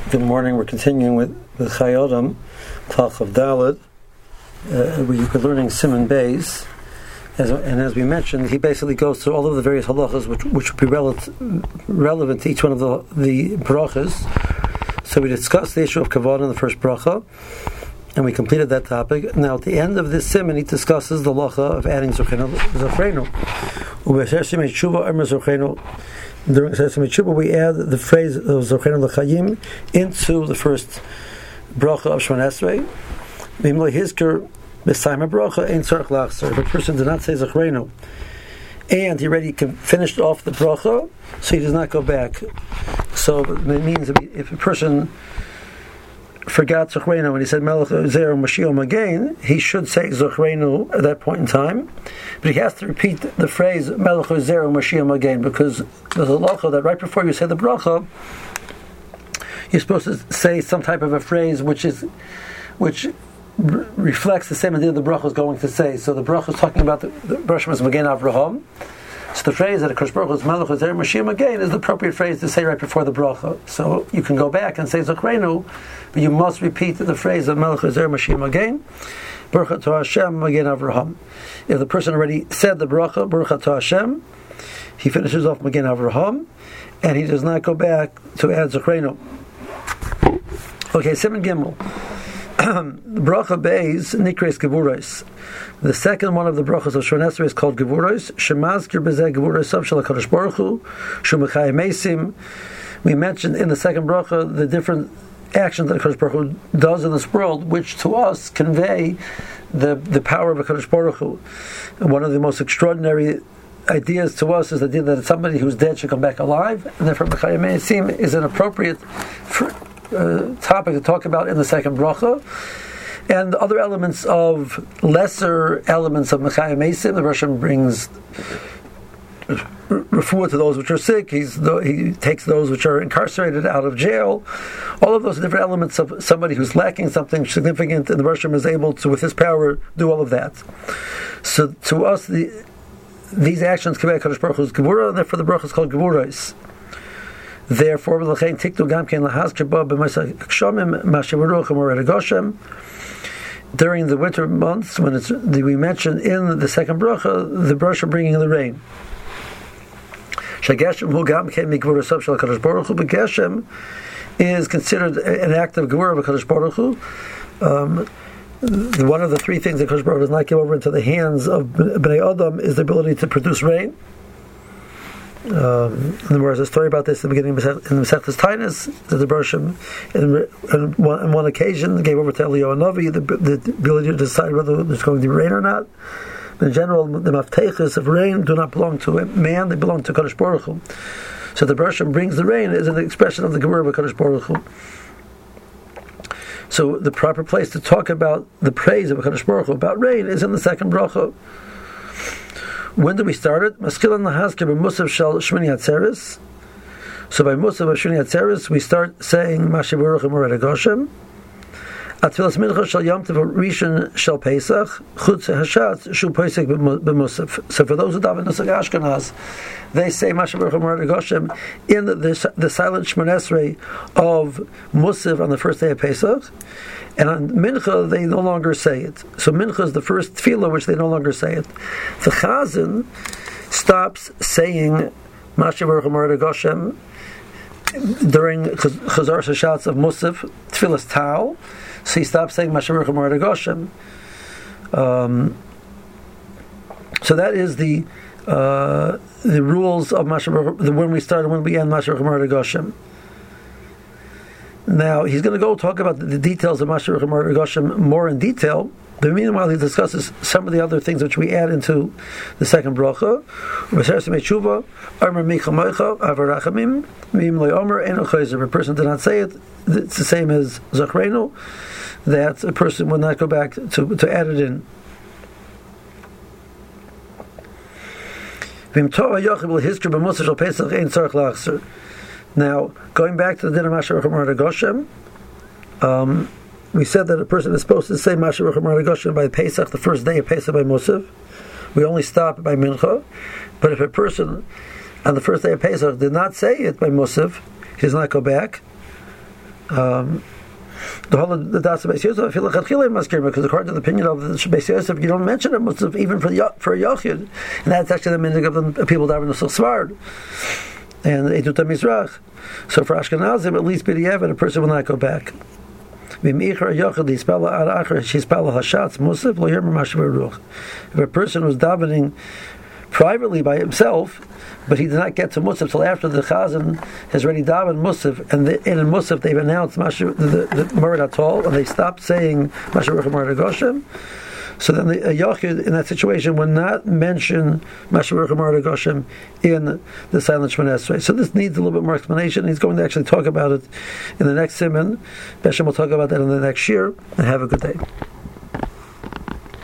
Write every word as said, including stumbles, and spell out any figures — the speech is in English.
Good morning. We're continuing with the Chayei Adam, Klach of Dalet. Uh, we're learning Siman Beis, as, and as we mentioned, he basically goes through all of the various halachas which which would be rel- relevant to each one of the the brachas. So we discussed the issue of kavanah in the first bracha, and we completed that topic. Now at the end of this siman, he discusses the halacha of adding zochreinu. During Sesame Tshuva, we add the phrase of Zochreinu L'Chaim into the first bracha of Shemon Esrei. V'imlo hizker b'sayim bracha ein tzarich lachzor. If a person did not say Zochreinu and he already finished off the bracha, so he does not go back. So it means if a person forgot Zochreinu and he said Melech Zer Mashiach again, he should say Zochreinu at that point in time, but he has to repeat the phrase Melech Zer Mashiach again, because there's a halacha that right before you say the bracha, you're supposed to say some type of a phrase which is which re- reflects the same idea the bracha is going to say. So the bracha is talking about the, the bracha is Magen Avraham. So the phrase that Kodesh Baruch Hu's Melech Zer Mashiach again is the appropriate phrase to say right before the bracha. So you can go back and say Zochreinu, but you must repeat the phrase of Melech Zer Mashiach again. Baruch Atah Hashem Magen Avraham. If the person already said the bracha Baruch Atah Hashem, he finishes off Magen Avraham, and he does not go back to add Zochreinu. Okay, Siman Gimel. Bracha Beis Nikres Gevuros. The second one of the brachas of Shemon Esrei is called Gevuros. Shemazkir bezeh Gevuros of Shel HaKadosh Baruch Hu Shumachayim Meisim. We mentioned in the second bracha the different actions that HaKadosh Baruch Hu does in this world, which to us convey the the power of HaKadosh Baruch Hu. One of the most extraordinary ideas to us is the idea that somebody who's dead should come back alive, and therefore Mechayim Meisim is an appropriate for, uh, topic to talk about in the second bracha. And other elements of lesser elements of Mechayim Meisim, the Russian brings refer to those which are sick. He's he takes those which are incarcerated out of jail. All of those different elements of somebody who's lacking something significant, and the Russian is able to, with his power, do all of that. So to us, the these actions convey Kadosh Baruch Hu's Gevurah, and therefore the bracha is called Gevuros. Therefore, l'chein tiktu gam ken lahazker ba b'moseh kshamim mashivaruch amored Goshem. During the winter months, when it's we mentioned in the second bracha, the bracha bringing the rain. Shageshem hu gam ken mikvurah shel Kadosh Baruch Hu. But Geshem is considered an act of Gevurah of Kadosh Baruch Hu. Um, one of the three things that Kadosh Baruch Hu does not give over into the hands of Bnei Adam is the ability to produce rain. Um, and there was a story about this in the beginning in the Masechtas Tainis, that the Bershom, on one, on one occasion, gave over to Eliyahu Hanavi the, the ability to decide whether there's going to be rain or not. But in general, the maftechas of rain do not belong to man; they belong to Kadosh Baruch Hu. So the Bershom brings the rain is an expression of the Gevurah of Kadosh Baruch Hu. So the proper place to talk about the praise of Kadosh Baruch Hu about rain is in the second bracha. When do we start it? Maskilan lahazker b'musav shel Shmini Atzeres. So by musav of Shmini Atzeres, we start saying Mashiach Baruch Goshem. Atfilas mincha shel Yom Tov Rishon shel Pesach chutz hashatz shu Pesach b'musav. So for those who daven Nusach Ashkenaz, they say Mashiach Baruch Goshem in the, the, the silent Shemon Esrei of Musav on the first day of Pesach. And on Mincha, they no longer say it. So Mincha is the first tefillah which they no longer say it. The Chazan stops saying Mashiach Baruch Goshem during Chazar Hashatz of Musaf, Tefillas Tal. So he stops saying Mashiach Baruch Goshem. Um, so that is the uh, the rules of Mashiach, the when we start and when we end Mashiach Goshem. Now, he's going to go talk about the details of Mashiach Goshem more in detail, but meanwhile he discusses some of the other things which we add into the second bracha. If a person did not say it, it's the same as Zochreinu, that a person would not go back to, to add it in. Now, going back to the din of Mashiach Goshem, um, we said that a person is supposed to say Mashiach Goshem by Pesach, the first day of Pesach by Musaf. We only stop by Mincha. But if a person on the first day of Pesach did not say it by Musaf, he does not go back. Um, the whole the das of Beis Yosef, I feel like maskir because according to the opinion of the Beis Yosef, you don't mention it Musaf even for the, for a Yachid, and that's actually the meaning of the people that are in the Svard and Eduta Mizrach. So for Ashkenazim, at least b'diavad, a person will not go back. If a person was davening privately by himself, but he did not get to Musaf till after the Chazan has already davened Musaf, and, the, and in Musaf they've announced Mashiach, the, the, the Morid Atol, and they stopped saying Mashiach Morid Goshem. So then the a Yachid in that situation would not mention Mashiach Morid Goshem in the silent Shemona Esrei. So this needs a little bit more explanation. He's going to actually talk about it in the next Siman. Beshem will talk about that in the next year. And have a good day.